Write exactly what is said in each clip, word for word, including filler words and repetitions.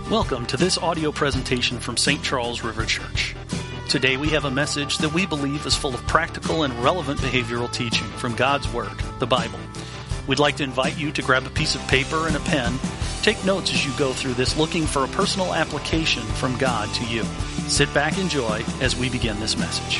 Welcome to this audio presentation from Saint Charles River Church. Today we have a message that we believe is full of practical and relevant behavioral teaching from God's Word, the Bible. We'd like to invite you to grab a piece of paper and a pen. Take notes as you go through this, looking for a personal application from God to you. Sit back, enjoy as we begin this message.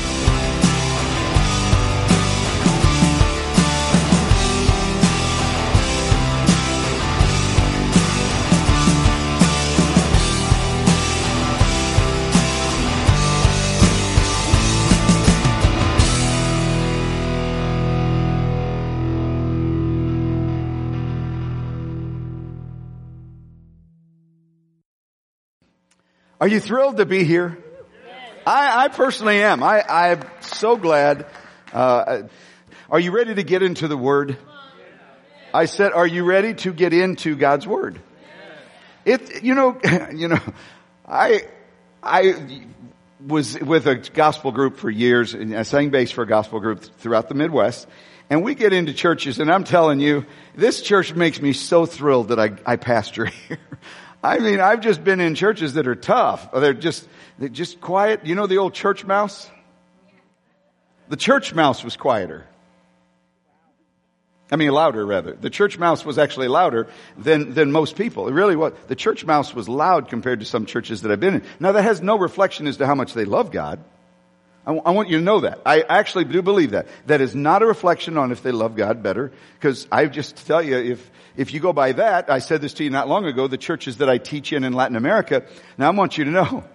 Are you thrilled to be here? I, I personally am. I, I'm so glad. Uh, are you ready to get into the Word? I said, are you ready to get into God's Word? It, you know, you know, I, I was with a gospel group for years, and I sang bass for a gospel group throughout the Midwest. And we get into churches, and I'm telling you, this church makes me so thrilled that I, I pastor here. I mean, I've just been in churches that are tough. They're just, they're just quiet. You know the old church mouse? The church mouse was quieter. I mean, louder rather. The church mouse was actually louder than, than most people. It really was. The church mouse was loud compared to some churches that I've been in. Now that has no reflection as to how much they love God. I, I want you to know that. I actually do believe that. That is not a reflection on if they love God better. Because I just tell you, if, If you go by that, I said this to you not long ago, the churches that I teach in in Latin America, now I want you to know,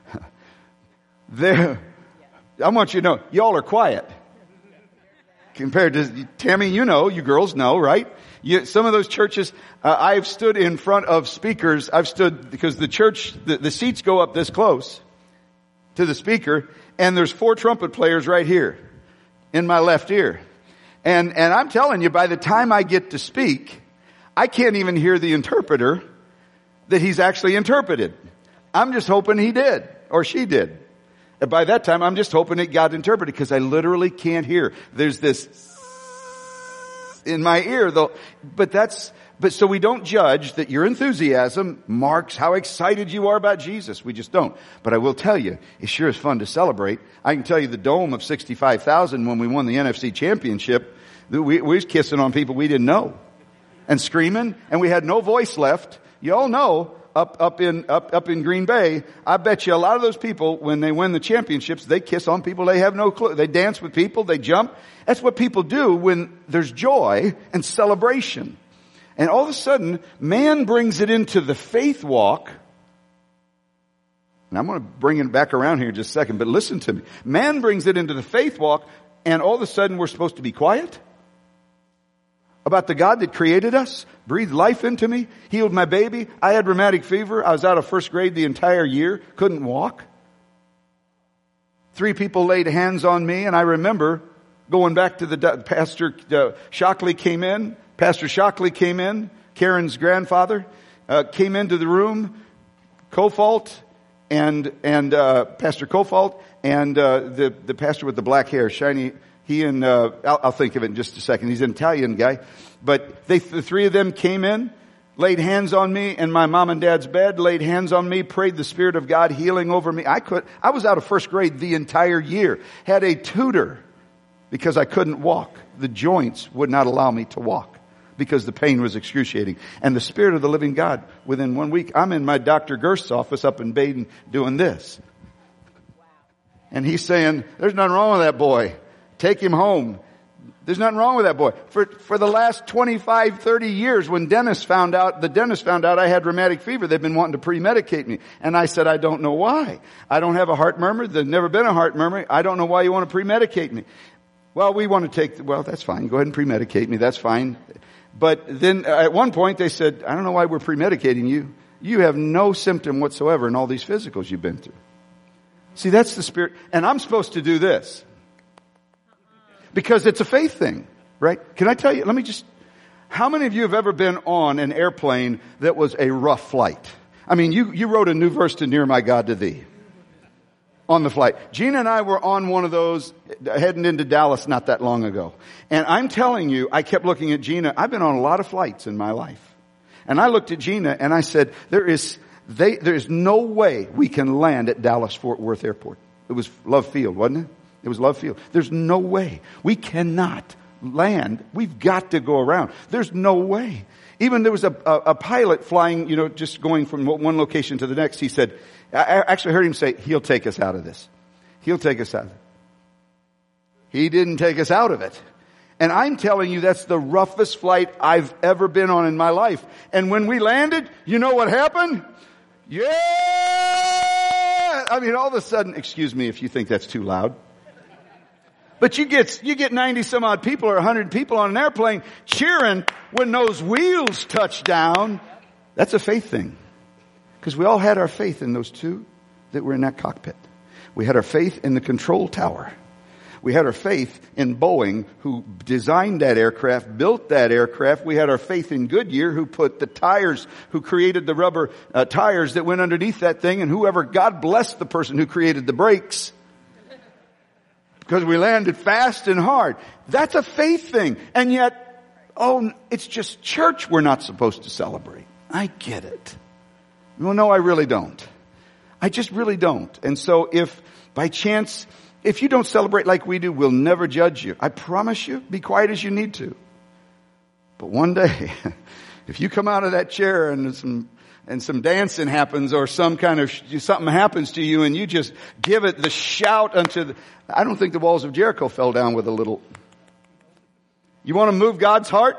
they're, I want you to know, y'all are quiet. Compared to, Tammy, you know, you girls know, right? You, some of those churches, uh, I've stood in front of speakers, I've stood, because the church, the, the seats go up this close to the speaker, and there's four trumpet players right here, in my left ear. And, and I'm telling you, by the time I get to speak, I can't even hear the interpreter that he's actually interpreted. I'm just hoping he did, or she did. And by that time, I'm just hoping it got interpreted, because I literally can't hear. There's this in my ear, though. But that's, but so we don't judge that your enthusiasm marks how excited you are about Jesus. We just don't. But I will tell you, it sure is fun to celebrate. I can tell you the dome of sixty-five thousand when we won the N F C championship, we, we was kissing on people we didn't know. And screaming, and we had no voice left. You all know, up, up in, up, up in Green Bay, I bet you a lot of those people, when they win the championships, they kiss on people they have no clue. They dance with people, they jump. That's what people do when there's joy and celebration. And all of a sudden, man brings it into the faith walk. And I'm going to bring it back around here in just a second, but listen to me. Man brings it into the faith walk, and all of a sudden we're supposed to be quiet about the God that created us, breathed life into me, healed my baby. I had rheumatic fever. I was out of first grade the entire year, couldn't walk. Three people laid hands on me, and I remember going back to the Pastor uh, Shockley came in. Pastor Shockley came in, Karen's grandfather, uh, came into the room, Kofalt, and and uh, Pastor Kofalt, and uh, the the pastor with the black hair, shiny. He and, uh, I'll, I'll think of it in just a second. He's an Italian guy. But they, the three of them came in, laid hands on me in my mom and dad's bed, laid hands on me, prayed the Spirit of God healing over me. I could, I was out of first grade the entire year. Had a tutor because I couldn't walk. The joints would not allow me to walk because the pain was excruciating. And the Spirit of the living God, within one week, I'm in my Doctor Gerst's office up in Baden doing this. And he's saying, there's nothing wrong with that boy. Take him home. There's nothing wrong with that boy. For, for the last twenty-five, thirty years, when Dennis found out, the dentist found out I had rheumatic fever, they've been wanting to pre-medicate me. And I said, I don't know why. I don't have a heart murmur. There's never been a heart murmur. I don't know why you want to pre-medicate me. Well, we want to take, well, that's fine. Go ahead and pre-medicate me. That's fine. But then at one point they said, I don't know why we're pre-medicating you. You have no symptom whatsoever in all these physicals you've been through. See, that's the Spirit. And I'm supposed to do this. Because it's a faith thing, right? Can I tell you, let me just, how many of you have ever been on an airplane that was a rough flight? I mean, you, you wrote a new verse to Near My God to Thee on the flight. Gina and I were on one of those heading into Dallas not that long ago. And I'm telling you, I kept looking at Gina. I've been on a lot of flights in my life. And I looked at Gina and I said, there is, They, there's no way we can land at Dallas-Fort Worth Airport. It was Love Field, wasn't it? It was Love Field. There's no way. We cannot land. We've got to go around. There's no way. Even there was a, a, a pilot flying, you know, just going from one location to the next. He said, I actually heard him say, he'll take us out of this. He'll take us out of it. He didn't take us out of it. And I'm telling you, that's the roughest flight I've ever been on in my life. And when we landed, you know what happened? Yeah! I mean, all of a sudden, excuse me if you think that's too loud. But you get, you get ninety some odd people or one hundred people on an airplane cheering when those wheels touch down. That's a faith thing. Because we all had our faith in those two that were in that cockpit. We had our faith in the control tower. We had our faith in Boeing, who designed that aircraft, built that aircraft. We had our faith in Goodyear, who put the tires, who created the rubber uh, tires that went underneath that thing, and whoever, God bless the person who created the brakes. Because we landed fast and hard. That's a faith thing. And yet, oh, it's just church we're not supposed to celebrate. I get it. Well, no, I really don't. I just really don't. And so if by chance, if you don't celebrate like we do, we'll never judge you. I promise you, be quiet as you need to. But one day, if you come out of that chair and some and some dancing happens or some kind of, something happens to you and you just give it the shout unto the, I don't think the walls of Jericho fell down with a little. You want to move God's heart?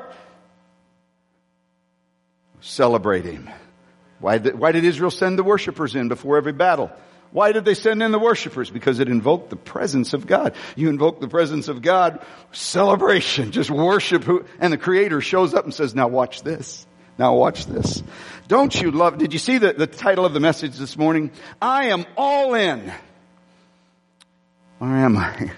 Celebrate Him. Why did, why did Israel send the worshipers in before every battle? Why did they send in the worshipers? Because it invoked the presence of God. You invoke the presence of God, celebration, just worship. Who, and the Creator shows up and says, now watch this. Now watch this. Don't you love, did you see the, the title of the message this morning? I am all in. Or am I?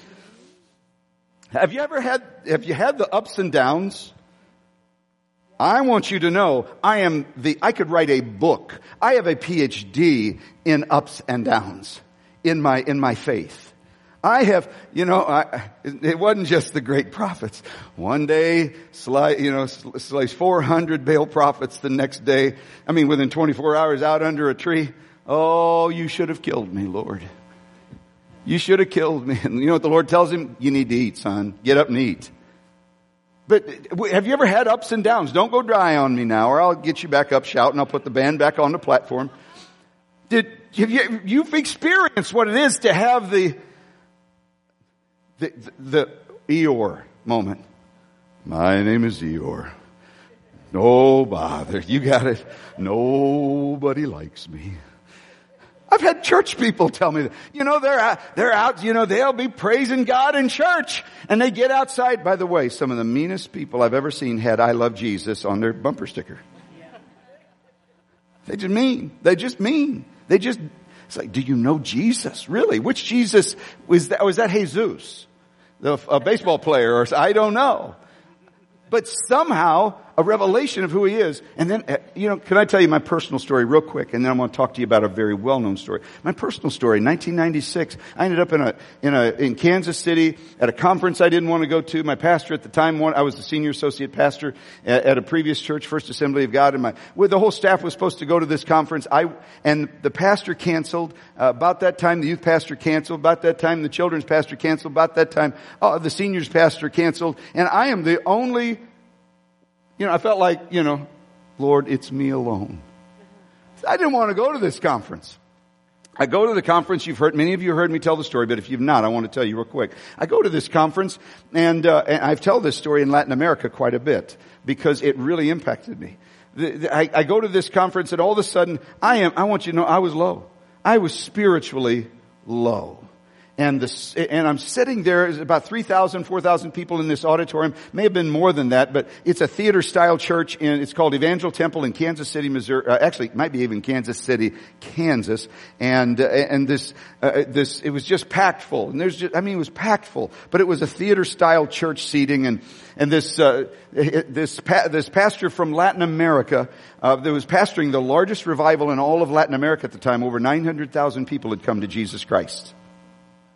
Have you ever had, have you had the ups and downs? I want you to know, I am the, I could write a book. I have a P H D in ups and downs in my, in my faith. I have, you know, I, it wasn't just the great prophets. One day, slay, you know, slays four hundred Baal prophets. The next day, I mean, within twenty-four hours out under a tree. Oh, you should have killed me, Lord. You should have killed me. And you know what the Lord tells him? You need to eat, son. Get up and eat. But have you ever had ups and downs? Don't go dry on me now, or I'll get you back up shouting. I'll put the band back on the platform. Did have you, you've experienced what it is to have the the, the, the Eeyore moment? My name is Eeyore. No bother. You got it. Nobody likes me. I've had church people tell me that. You know, they're out, they're out, you know, they'll be praising God in church. And they get outside. By the way, some of the meanest people I've ever seen had I love Jesus on their bumper sticker. They just mean. They just mean. They just, it's like, do you know Jesus? Really? Which Jesus was that? Was that Jesus? The, a baseball player or I don't know. But somehow a revelation of who he is. And then, you know, can I tell you my personal story real quick? And then I'm going to talk to you about a very well-known story. My personal story, nineteen ninety-six, I ended up in a, in a, in Kansas City at a conference I didn't want to go to. My pastor at the time, I was the senior associate pastor at, at a previous church, First Assembly of God. And my, well, the whole staff was supposed to go to this conference. I, and the pastor canceled. Uh, about that time, the youth pastor canceled. About that time, the children's pastor canceled. About that time, uh, the seniors pastor canceled. And I am the only, you know, I felt like, you know, Lord, it's me alone. I didn't want to go to this conference. I go to the conference. You've heard, many of you heard me tell the story, but if you've not, I want to tell you real quick. I go to this conference, and, uh, and I've told this story in Latin America quite a bit because it really impacted me. The, the, I, I go to this conference, and all of a sudden, I am, I want you to know, I was low. I was spiritually low. And the, and I'm sitting there, there's about three thousand, four thousand people in this auditorium. May have been more than that, but it's a theater-style church, and it's called Evangel Temple in Kansas City, Missouri. Uh, actually, it might be even Kansas City, Kansas. And, uh, and this, uh, this, it was just packed full. And there's just, I mean, it was packed full. But it was a theater-style church seating, and, and this, uh, this, pa- this pastor from Latin America, uh, that was pastoring the largest revival in all of Latin America at the time. Over nine hundred thousand people had come to Jesus Christ.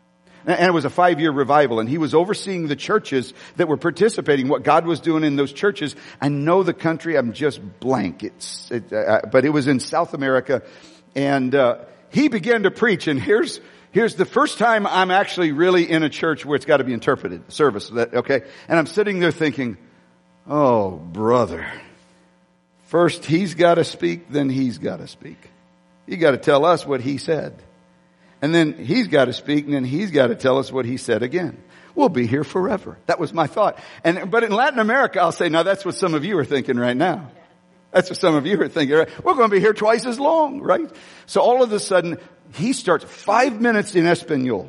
And it was a five-year revival, and he was overseeing the churches that were participating, what God was doing in those churches. I know the country, I'm just blank. It's, it, uh, but it was in South America, and uh, he began to preach, and here's Here's the first time I'm actually really in a church where it's got to be interpreted, service, that, okay? And I'm sitting there thinking, oh, brother. First he's got to speak, then he's got to speak. He got to tell us what he said. And then he's got to speak, and then he's got to tell us what he said again. We'll be here forever. That was my thought. And but in Latin America, I'll say, now that's what some of you are thinking right now. That's what some of you are thinking, right? We're going to be here twice as long, right? So all of a sudden, he starts five minutes in Espanol.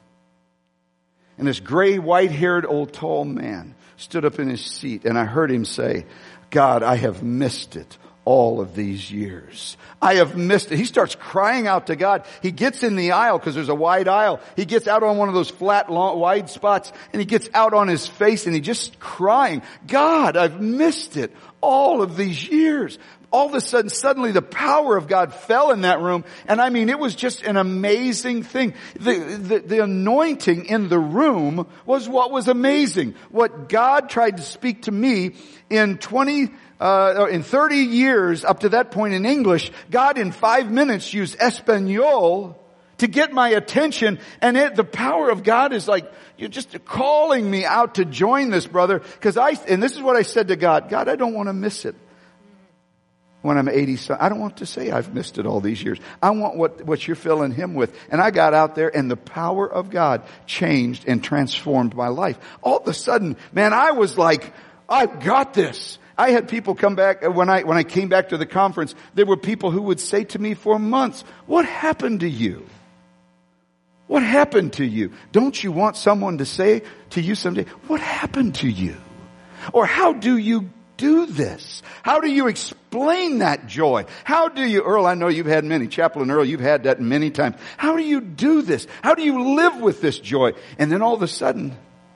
And this gray, white-haired, old, tall man stood up in his seat, and I heard him say, God, I have missed it all of these years. I have missed it. He starts crying out to God. He gets in the aisle because there's a wide aisle. He gets out on one of those flat, long, wide spots, and he gets out on his face, and he just crying, God, I've missed it all of these years. All of a sudden, suddenly the power of God fell in that room. And I mean, it was just an amazing thing. The, the, the anointing in the room was what was amazing. What God tried to speak to me in twenty, uh, in thirty years up to that point in English, God in five minutes used Espanol to get my attention. And it, the power of God is like, you're just calling me out to join this, brother. Cause I, and this is what I said to God, God, I don't want to miss it. When I'm eighty, I don't want to say I've missed it all these years. I want what, what you're filling him with. And I got out there, and the power of God changed and transformed my life. All of a sudden, man, I was like, I've got this. I had people come back, when I, when I came back to the conference, there were people who would say to me for months, what happened to you? What happened to you? Don't you want someone to say to you someday, what happened to you? Or how do you do this? How do you explain that joy? How do you, Earl, I know you've had many, Chaplain Earl, you've had that many times. How do you do this? How do you live with this joy? And then all of a sudden,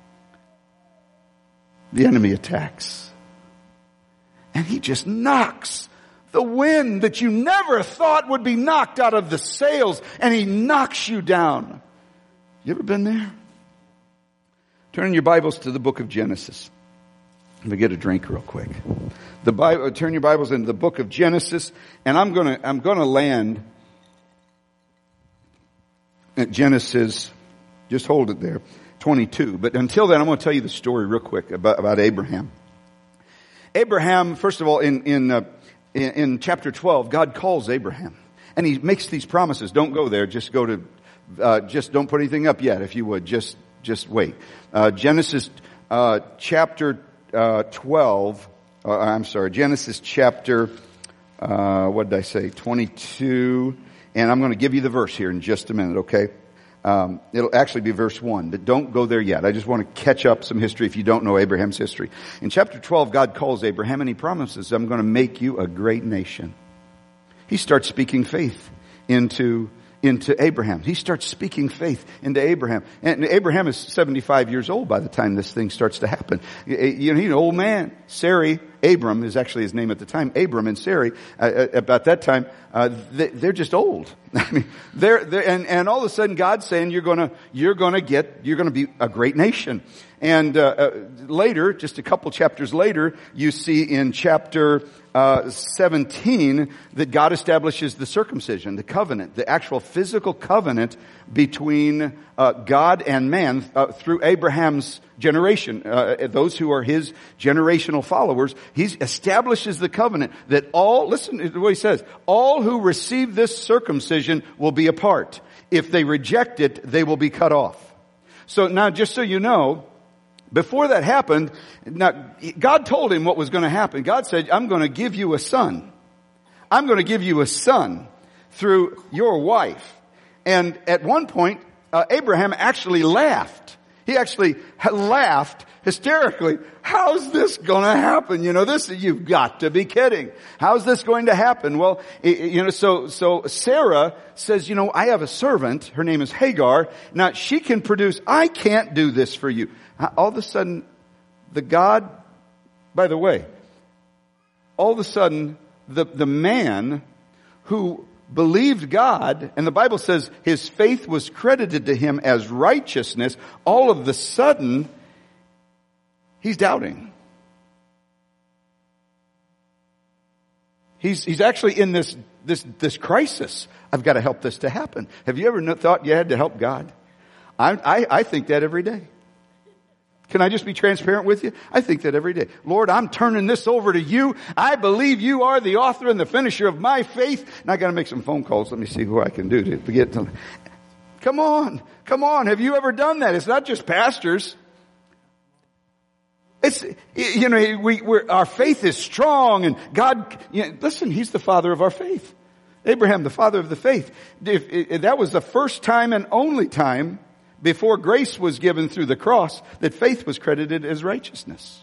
the enemy attacks. And he just knocks the wind that you never thought would be knocked out of the sails, and he knocks you down. You ever been there? Turn your Bibles to the book of Genesis. Let me get a drink real quick. The Bible, turn your Bibles into the book of Genesis, and I'm gonna, I'm gonna land at Genesis, just hold it there, twenty-two. But until then, I'm gonna tell you the story real quick about, about Abraham. Abraham, first of all, in, in, uh, in, in chapter twelve, God calls Abraham, and he makes these promises. Don't go there, just go to, uh, just don't put anything up yet, if you would, just, just wait. Uh, Genesis, uh, chapter Uh, twelve, uh, I'm sorry, Genesis chapter, uh, what did I say, twenty-two, and I'm going to give you the verse here in just a minute, okay? Um, it'll actually be verse one, but don't go there yet. I just want to catch up some history if you don't know Abraham's history. In chapter twelve, God calls Abraham and he promises, I'm going to make you a great nation. He starts speaking faith into into Abraham. He starts speaking faith into Abraham. And Abraham is seventy-five years old by the time this thing starts to happen. You know, he's an old man. Sarai, Abram is actually his name at the time. Abram and Sarai, uh, about that time, uh, they, they're just old. I mean, they're, they're, and, and all of a sudden God's saying you're gonna, you're gonna get, you're gonna be a great nation. And, uh, uh later, just a couple chapters later, you see in chapter, uh, seventeen that God establishes the circumcision, the covenant, the actual physical covenant between, uh, God and man, uh, through Abraham's generation, uh, those who are his generational followers. He establishes the covenant that all, listen to what he says, all who receive this circumcision will be a part. If they reject it, they will be cut off. So now, just so you know, before that happened, now God told him what was going to happen. God said, I'm going to give you a son. I'm going to give you a son through your wife. And at one point, uh, Abraham actually laughed. He actually laughed hysterically. How's this going to happen? You know, this, you've got to be kidding. How's this going to happen? Well, you know, so, so Sarah says, you know, I have a servant. Her name is Hagar. Now she can produce. I can't do this for you. All of a sudden, the God, by the way, all of a sudden, the, the man who believed God, and the Bible says his faith was credited to him as righteousness, all of the sudden, he's doubting. He's, he's actually in this, this, this crisis. I've got to help this to happen. Have you ever thought you had to help God? I, I, I think that every day. Can I just be transparent with you? I think that every day. Lord, I'm turning this over to you. I believe you are the author and the finisher of my faith. And I got to make some phone calls. Let me see who I can do to get to. Come on. Come on. Have you ever done that? It's not just pastors. It's, you know, we, we're, our faith is strong and God, you know, listen, he's the father of our faith. Abraham, the father of the faith. If, if that was the first time and only time before grace was given through the cross that faith was credited as righteousness.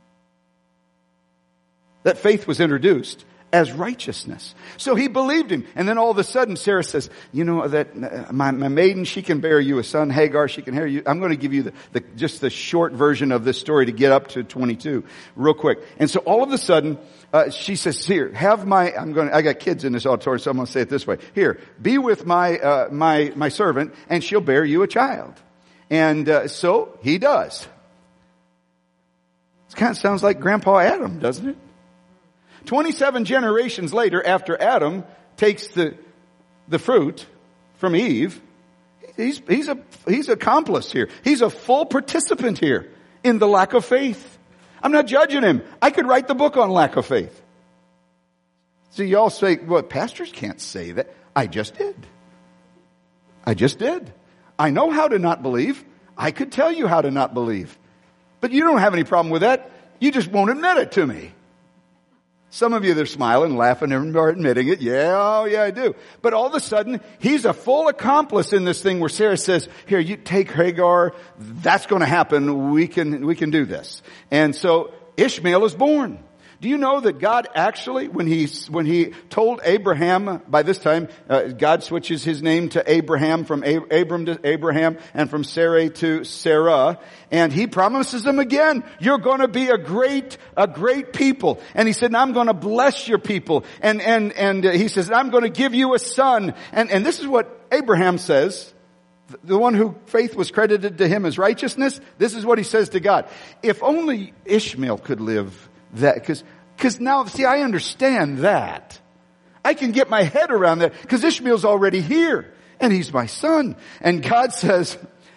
That faith was introduced as righteousness. So he believed him. And then all of a sudden Sarah says, you know, that uh, my, my maiden, she can bear you a son. Hagar, she can bear you. I'm going to give you the, the, just the short version of this story to get up to twenty-two real quick. And so all of a sudden, uh, she says, here, have my, I'm going to, I got kids in this auditorium, so I'm going to say it this way. Here, be with my, uh, my, my servant and she'll bear you a child. And, uh, so he does. It kind of sounds like Grandpa Adam, doesn't it? twenty-seven generations later, after Adam takes the, the fruit from Eve, he's, he's a, he's accomplice here. He's a full participant here in the lack of faith. I'm not judging him. I could write the book on lack of faith. So y'all say, well, pastors can't say that. I just did. I just did. I know how to not believe. I could tell you how to not believe. But you don't have any problem with that. You just won't admit it to me. Some of you, they're smiling, laughing, and are admitting it. Yeah, oh yeah, I do. But all of a sudden, he's a full accomplice in this thing where Sarah says, here, you take Hagar. That's going to happen. We can, we can do this. And so Ishmael is born. Do you know that God actually, when he, when he told Abraham, by this time, uh, God switches his name to Abraham from Ab- Abram to Abraham and from Sarai to Sarah. And he promises him again, you're going to be a great, a great people. And he said, I'm going to bless your people. And, and, and he says, I'm going to give you a son. And, and this is what Abraham says. The one who faith was credited to him as righteousness. This is what he says to God. If only Ishmael could live that, because, because now, see, I understand that. I can get my head around that, because Ishmael's already here, and he's my son. And God says,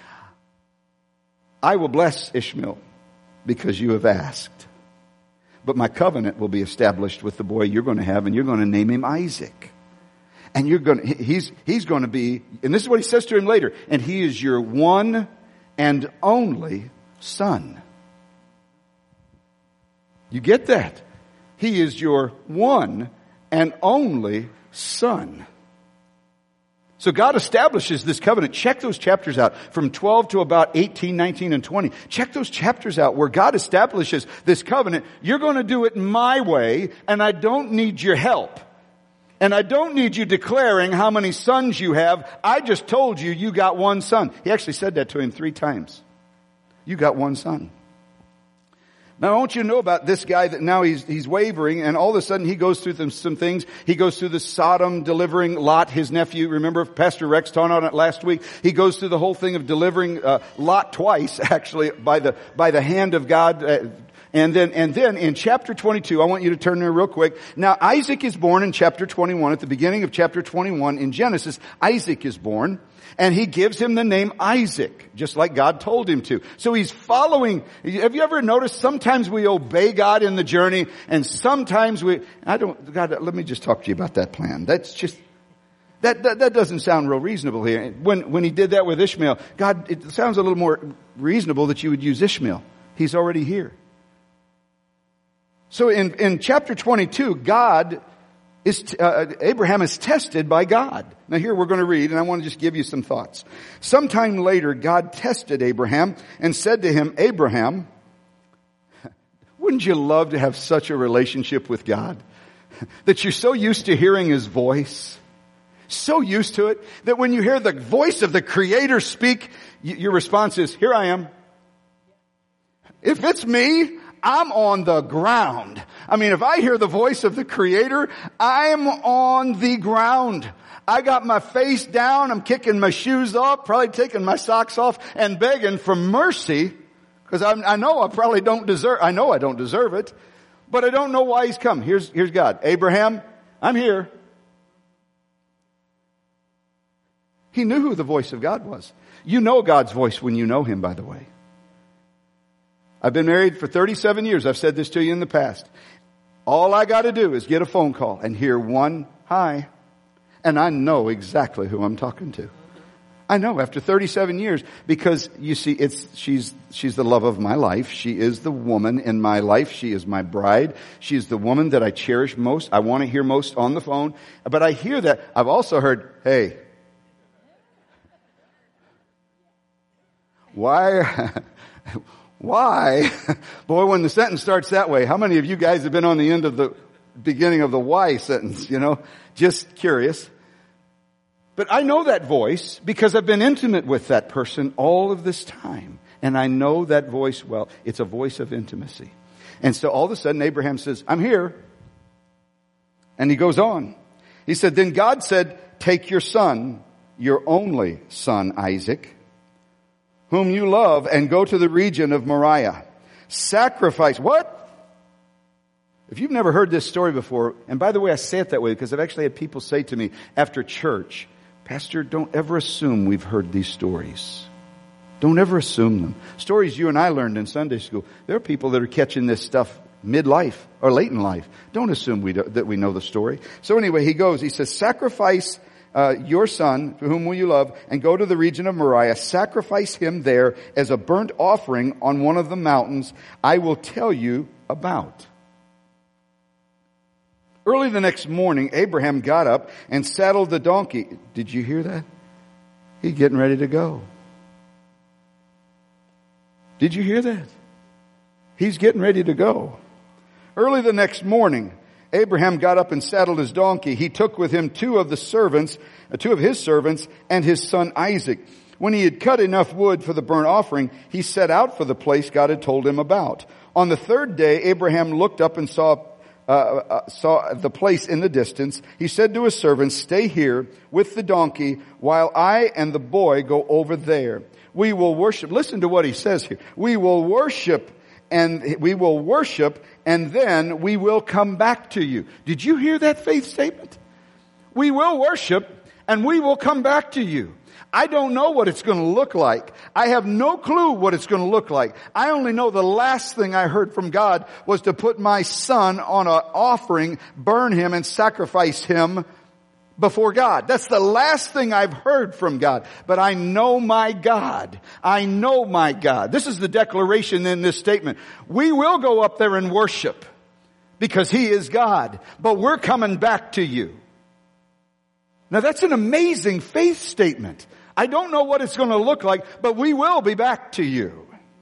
I will bless Ishmael because you have asked. But my covenant will be established with the boy you're going to have, and you're going to name him Isaac. And you're going to, he's, he's going to be, and this is what he says to him later, and he is your one and only son. You get that? He is your one and only son. So God establishes this covenant. Check those chapters out from twelve to about eighteen, nineteen, and twenty. Check those chapters out where God establishes this covenant. You're going to do it my way, and I don't need your help. And I don't need you declaring how many sons you have. I just told you you got one son. He actually said that to him three times. You got one son. Now, I want you to know about this guy that now he's, he's wavering, and all of a sudden he goes through them, some things. He goes through the Sodom delivering Lot, his nephew. Remember, Pastor Rex taught on it last week. He goes through the whole thing of delivering uh, Lot twice, actually, by the by the hand of God. Uh, and then, and then in chapter twenty-two, I want you to turn there real quick. Now, Isaac is born in chapter twenty-one. At the beginning of chapter twenty-one in Genesis, Isaac is born. And he gives him the name Isaac, just like God told him to. So he's following. Have you ever noticed sometimes we obey God in the journey, and sometimes we, I don't, God, let me just talk to you about that plan. That's just, that, that, that doesn't sound real reasonable here. When, when he did that with Ishmael, God, it sounds a little more reasonable that you would use Ishmael. He's already here. So in, in chapter twenty-two, God Is, uh, Abraham is tested by God. Now here we're going to read, and I want to just give you some thoughts. Sometime later, God tested Abraham and said to him, Abraham, wouldn't you love to have such a relationship with God? That you're so used to hearing His voice, so used to it, that when you hear the voice of the Creator speak, your response is, here I am. If it's me, I'm on the ground. I mean, if I hear the voice of the Creator, I'm on the ground. I got my face down. I'm kicking my shoes off, probably taking my socks off and begging for mercy because I know I probably don't deserve, I know I don't deserve it, but I don't know why He's come. Here's, here's God. Abraham, I'm here. He knew who the voice of God was. You know God's voice when you know Him, by the way. I've been married for thirty-seven years. I've said this to you in the past. All I got to do is get a phone call and hear one hi, and I know exactly who I'm talking to. I know after thirty-seven years, because you see, it's she's she's the love of my life. She is the woman in my life. She is my bride. She is the woman that I cherish most. I want to hear most on the phone. But I hear that. I've also heard, hey, why? Why? Boy, when the sentence starts that way, how many of you guys have been on the end of the beginning of the why sentence, you know? Just curious. But I know that voice because I've been intimate with that person all of this time. And I know that voice well. It's a voice of intimacy. And so all of a sudden Abraham says, I'm here. And he goes on. He said, then God said, take your son, your only son, Isaac, whom you love, and go to the region of Moriah. Sacrifice. What? If you've never heard this story before, and by the way, I say it that way because I've actually had people say to me after church, Pastor, don't ever assume we've heard these stories. Don't ever assume them. Stories you and I learned in Sunday school. There are people that are catching this stuff midlife or late in life. Don't assume we do, that we know the story. So anyway, he goes, he says, sacrifice Uh, your son, whom will you love, and go to the region of Moriah, sacrifice him there as a burnt offering on one of the mountains I will tell you about. Early the next morning, Abraham got up and saddled the donkey. Did you hear that? He's getting ready to go. Did you hear that? He's getting ready to go. Early the next morning, Abraham got up and saddled his donkey. He took with him two of the servants, uh, two of his servants, and his son Isaac. When he had cut enough wood for the burnt offering, he set out for the place God had told him about. On the third day, Abraham looked up and saw uh, uh, saw the place in the distance. He said to his servants, "Stay here with the donkey while I and the boy go over there. We will worship." Listen to what he says here. We will worship. And we will worship, and then we will come back to you. Did you hear that faith statement? We will worship, and we will come back to you. I don't know what it's going to look like. I have no clue what it's going to look like. I only know the last thing I heard from God was to put my son on an offering, burn him, and sacrifice him before God. That's the last thing I've heard from God. But I know my God. I know my God. This is the declaration in this statement. We will go up there and worship because He is God. But we're coming back to you. Now that's an amazing faith statement. I don't know what it's going to look like, but we will be back to you.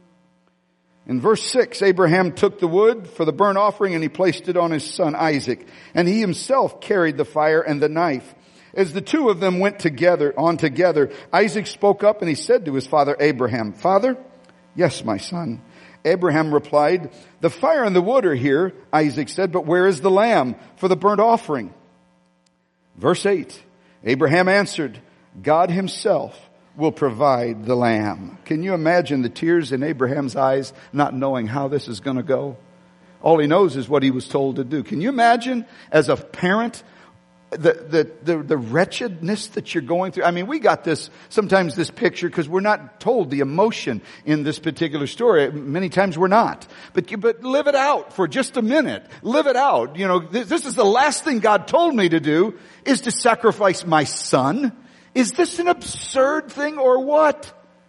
In verse six, Abraham took the wood for the burnt offering and he placed it on his son Isaac. And he himself carried the fire and the knife. As the two of them went together, on together, Isaac spoke up and he said to his father Abraham, "Father?" "Yes, my son." Abraham replied, "The fire and the wood are here," Isaac said, "but where is the lamb for the burnt offering?" Verse eight, Abraham answered, "God Himself will provide the lamb." Can you imagine the tears in Abraham's eyes, not knowing how this is going to go? All he knows is what he was told to do. Can you imagine as a parent the, the, the, the wretchedness that you're going through? I mean, we got this, sometimes this picture because we're not told the emotion in this particular story. Many times we're not. But, you, but live it out for just a minute. Live it out. You know, this, this is the last thing God told me to do is to sacrifice my son. Is this an absurd thing or what?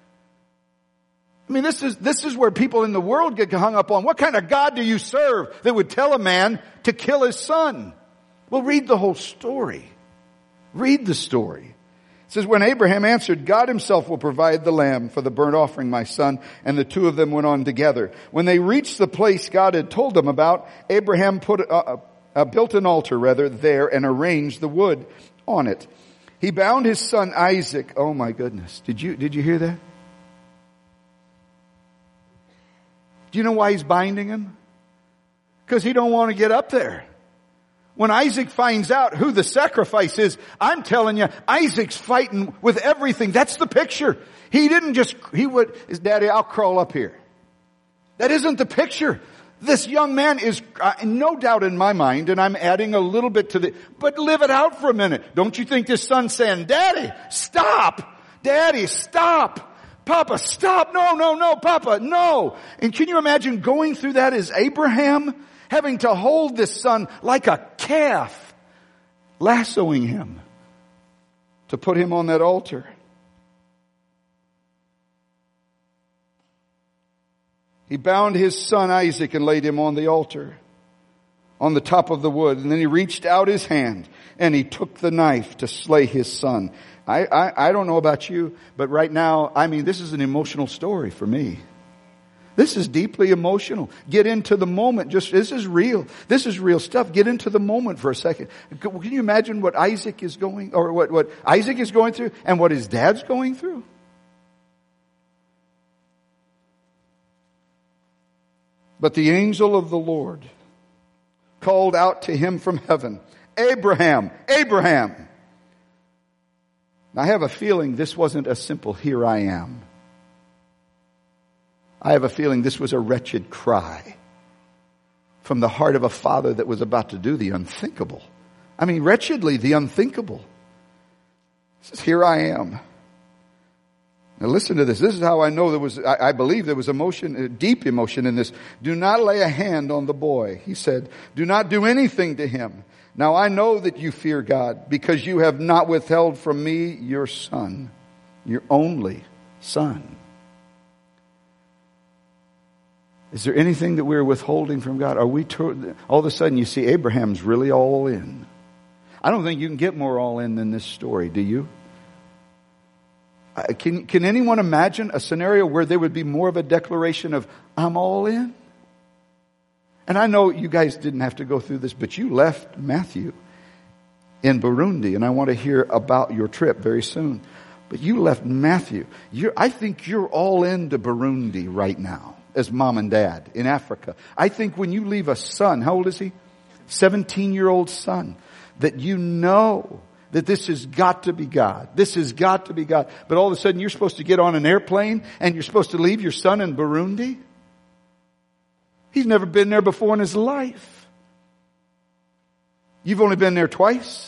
I mean, this is, this is where people in the world get hung up on. What kind of God do you serve that would tell a man to kill his son? Well, read the whole story. Read the story. It says, when Abraham answered, "God Himself will provide the lamb for the burnt offering, my son," and the two of them went on together. When they reached the place God had told them about, Abraham put, uh, uh, built an altar rather there and arranged the wood on it. He bound his son Isaac. Oh my goodness. Did you, did you hear that? Do you know why he's binding him? Because he don't want to get up there. When Isaac finds out who the sacrifice is, I'm telling you, Isaac's fighting with everything. That's the picture. He didn't just, he would, his daddy, I'll crawl up here. That isn't the picture. This young man is, uh, no doubt in my mind, and I'm adding a little bit to the, but live it out for a minute. Don't you think this son's saying, Daddy, stop! Daddy, stop! Papa, stop! No, no, no, Papa, no! And can you imagine going through that as Abraham? Having to hold this son like a calf, lassoing him to put him on that altar. He bound his son Isaac and laid him on the altar, on the top of the wood. And then he reached out his hand and he took the knife to slay his son. I, I, I don't know about you, but right now, I mean, this is an emotional story for me. This is deeply emotional. Get into the moment. Just, this is real. This is real stuff. Get into the moment for a second. Can you imagine what Isaac is going, or what, what Isaac is going through and what his dad's going through? But the angel of the Lord called out to him from heaven, Abraham, Abraham. Now, I have a feeling this wasn't a simple, here I am. I have a feeling this was a wretched cry from the heart of a father that was about to do the unthinkable. I mean, wretchedly, the unthinkable. He says, here I am. Now listen to this. This is how I know there was, I, I believe there was emotion, deep emotion in this. Do not lay a hand on the boy. He said, do not do anything to him. Now I know that you fear God because you have not withheld from me your son, your only son. Is there anything that we're withholding from God? Are we to, all of a sudden you see Abraham's really all in. I don't think you can get more all in than this story, do you? Can, can anyone imagine a scenario where there would be more of a declaration of, I'm all in? And I know you guys didn't have to go through this, but you left Matthew in Burundi, and I want to hear about your trip very soon. But you left Matthew. You're, I think you're all into Burundi right now. As mom and dad in Africa. I think when you leave a son, how old is he? seventeen-year-old son, that you know that this has got to be God. This has got to be God. But all of a sudden you're supposed to get on an airplane and you're supposed to leave your son in Burundi? He's never been there before in his life. You've only been there twice.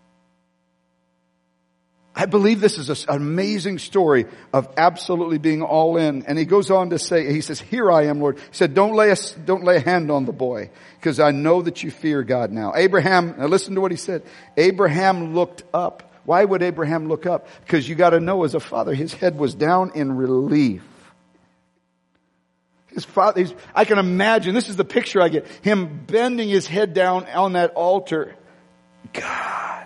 I believe this is an amazing story of absolutely being all in. And he goes on to say, he says, here I am, Lord. He said, don't lay a, don't lay a hand on the boy because I know that you fear God now. Abraham, now listen to what he said. Abraham looked up. Why would Abraham look up? Because you got to know as a father, his head was down in relief. His father, he's, I can imagine, this is the picture I get, him bending his head down on that altar. God.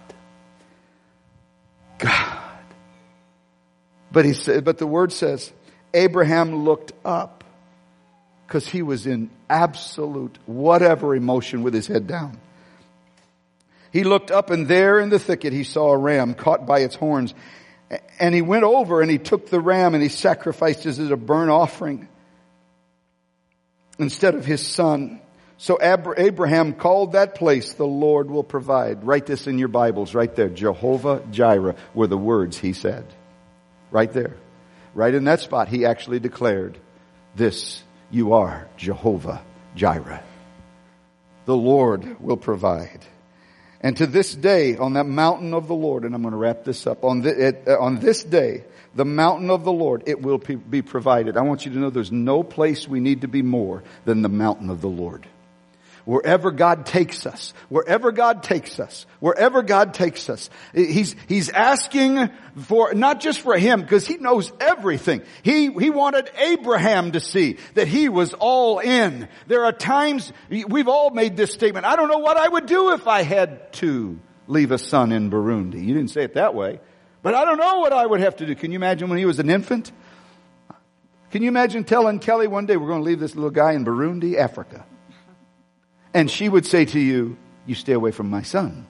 God. But he said, but the word says, Abraham looked up because he was in absolute whatever emotion with his head down. He looked up and there in the thicket he saw a ram caught by its horns. And he went over and he took the ram and he sacrificed it as a burnt offering instead of his son. So Abraham called that place, the Lord will provide. Write this in your Bibles right there. Jehovah Jireh were the words he said. Right there. Right in that spot he actually declared, this you are Jehovah Jireh. The Lord will provide. And to this day, on that mountain of the Lord, and I'm going to wrap this up, on, the, it, uh, on this day, the mountain of the Lord, it will be provided. I want you to know there's no place we need to be more than the mountain of the Lord. Wherever God takes us, wherever God takes us, wherever God takes us, He's, He's asking for, not just for him, because He knows everything. He, He wanted Abraham to see that he was all in. There are times, we've all made this statement, I don't know what I would do if I had to leave a son in Burundi. You didn't say it that way, but I don't know what I would have to do. Can you imagine when he was an infant? Can you imagine telling Kelly one day, we're going to leave this little guy in Burundi, Africa? And she would say to you, you stay away from my son.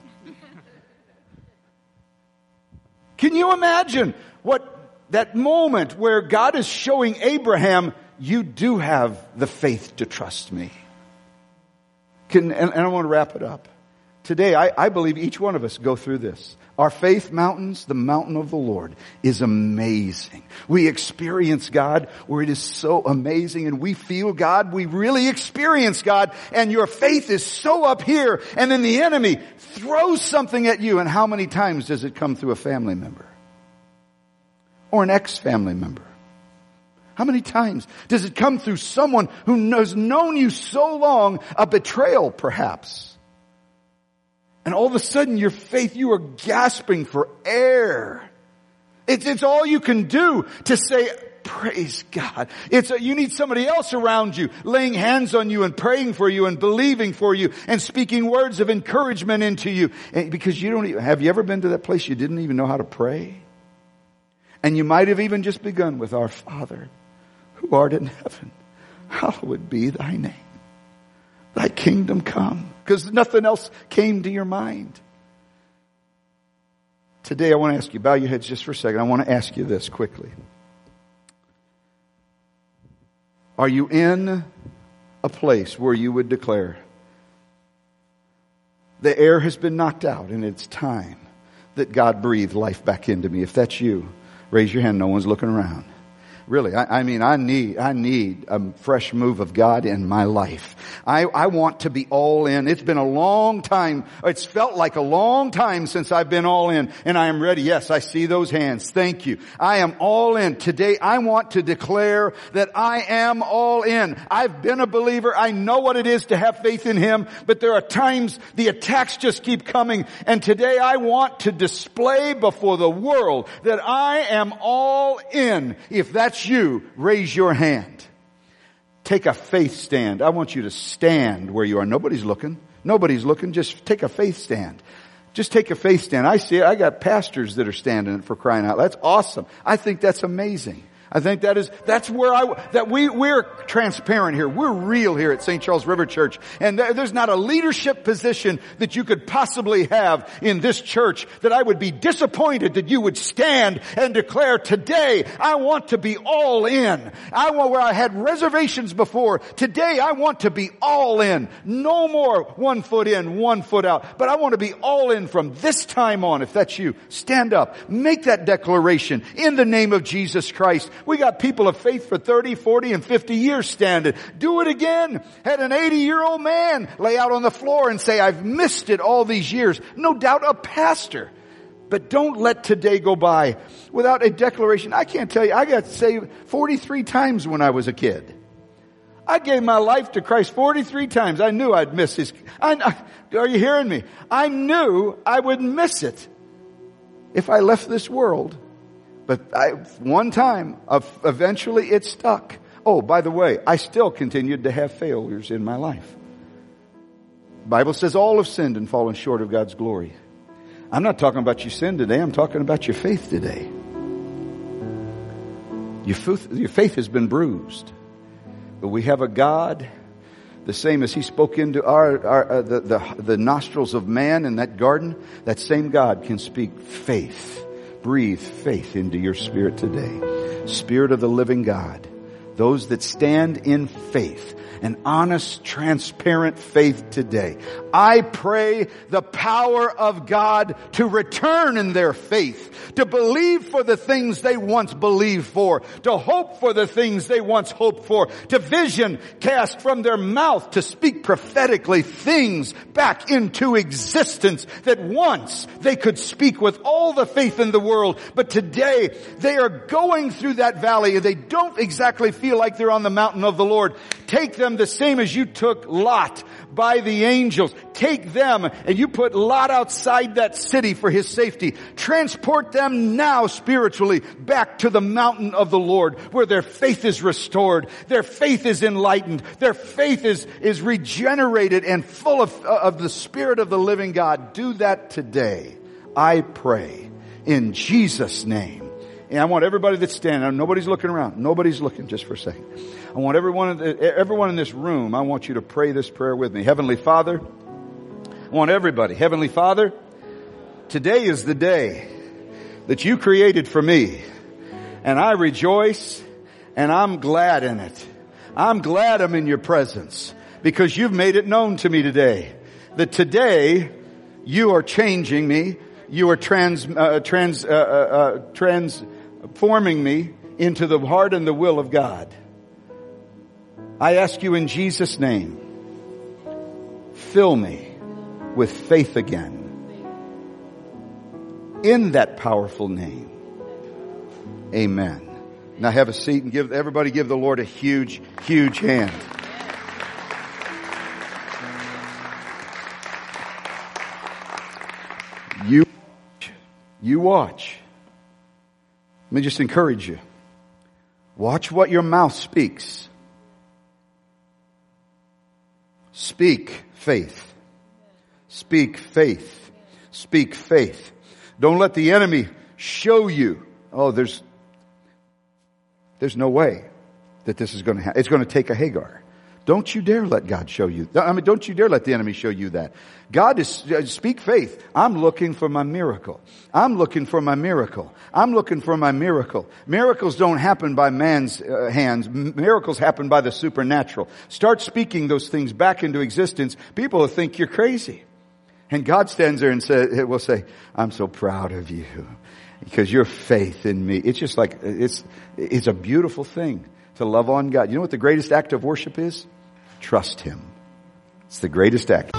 Can you imagine what that moment where God is showing Abraham, you do have the faith to trust me. Can, and, and I want to wrap it up. Today, I, I believe each one of us go through this. Our faith mountains, the mountain of the Lord, is amazing. We experience God where it is so amazing, and we feel God. We really experience God, and your faith is so up here, and then the enemy throws something at you. And how many times does it come through a family member? Or an ex-family member? How many times does it come through someone who has known you so long, a betrayal perhaps? And all of a sudden your faith, you are gasping for air. It's, it's all you can do to say, praise God. It's a, you need somebody else around you, laying hands on you and praying for you and believing for you and speaking words of encouragement into you. And because you don't even, have you ever been to that place you didn't even know how to pray? And you might have even just begun with, our Father, who art in heaven, hallowed be thy name. Thy kingdom come. Because nothing else came to your mind. Today I want to ask you, bow your heads just for a second. I want to ask you this quickly. Are you in a place where you would declare, the air has been knocked out and it's time that God breathe life back into me? If that's you, raise your hand. No one's looking around. Really, I, I mean, I need, I need a fresh move of God in my life. I, I want to be all in. It's been a long time. It's felt like a long time since I've been all in, and I am ready. Yes, I see those hands. Thank you. I am all in. Today, I want to declare that I am all in. I've been a believer. I know what it is to have faith in Him, but there are times the attacks just keep coming, and today I want to display before the world that I am all in. If that's you, raise your hand. Take a faith stand. I want you to stand where you are. Nobody's looking. Nobody's looking. Just take a faith stand. Just take a faith stand. I see it. I got pastors that are standing for crying out. That's awesome. I think that's amazing. I think that is, that's where I, that we, we're transparent here. We're real here at Saint Charles River Church. And there, there's not a leadership position that you could possibly have in this church that I would be disappointed that you would stand and declare, today I want to be all in. I want, where I had reservations before, today I want to be all in. No more one foot in, one foot out. But I want to be all in from this time on. If that's you, stand up. Make that declaration in the name of Jesus Christ. We got people of faith for thirty, forty, and fifty years standing. Do it again. Had an eighty-year-old man lay out on the floor and say, I've missed it all these years. No doubt a pastor. But don't let today go by without a declaration. I can't tell you, I got saved forty-three times when I was a kid. I gave my life to Christ forty-three times. I knew I'd miss His... I, are you hearing me? I knew I would miss it if I left this world. But I, one time, eventually it stuck. Oh, by the way, I still continued to have failures in my life. The Bible says all have sinned and fallen short of God's glory. I'm not talking about your sin today. I'm talking about your faith today. Your faith, your faith has been bruised. But we have a God, the same as He spoke into our, our uh, the, the, the nostrils of man in that garden, that same God can speak faith. Breathe faith into your spirit today. Spirit of the living God. Those that stand in faith, an honest, transparent faith today. I pray the power of God to return in their faith, to believe for the things they once believed for, to hope for the things they once hoped for, to vision cast from their mouth, to speak prophetically things back into existence that once they could speak with all the faith in the world. But today they are going through that valley and they don't exactly feel like they're on the mountain of the Lord. Take them the same as you took Lot by the angels. Take them and you put Lot outside that city for his safety. Transport them now spiritually back to the mountain of the Lord where their faith is restored. Their faith is enlightened. Their faith is, is regenerated and full of, of the Spirit of the living God. Do that today. I pray in Jesus' name. And I want everybody that's standing, nobody's looking around. Nobody's looking, just for a second. I want everyone, everyone in this room, I want you to pray this prayer with me. Heavenly Father, I want everybody. Heavenly Father, today is the day that you created for me. And I rejoice and I'm glad in it. I'm glad I'm in your presence because you've made it known to me today that today you are changing me. You are trans, uh, trans, uh, uh, uh, transforming me into the heart and the will of God. I ask you in Jesus' name, fill me with faith again. In that powerful name. Amen. Now have a seat and give everybody give the Lord a huge, huge hand. You, you watch. Let me just encourage you. Watch what your mouth speaks. Speak faith. Speak faith. Speak faith. Don't let the enemy show you, oh, there's, there's no way that this is going to happen. It's going to take a Hagar. Don't you dare let God show you. I mean, don't you dare let the enemy show you that. God is, uh, speak faith. I'm looking for my miracle. I'm looking for my miracle. I'm looking for my miracle. Miracles don't happen by man's uh, hands. M- miracles happen by the supernatural. Start speaking those things back into existence. People will think you're crazy. And God stands there and say, will say, I'm so proud of you because your faith in me. It's just like, it's, it's a beautiful thing to love on God. You know what the greatest act of worship is? Trust Him. It's the greatest act.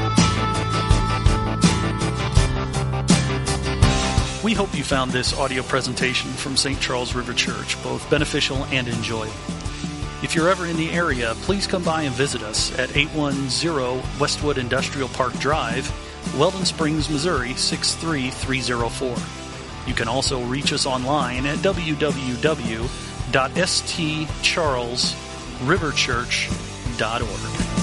We hope you found this audio presentation from Saint Charles River Church both beneficial and enjoyable. If you're ever in the area, please come by and visit us at eight one zero Westwood Industrial Park Drive, Weldon Springs, Missouri six three three zero four. You can also reach us online at w w w dot s t charles river church dot org.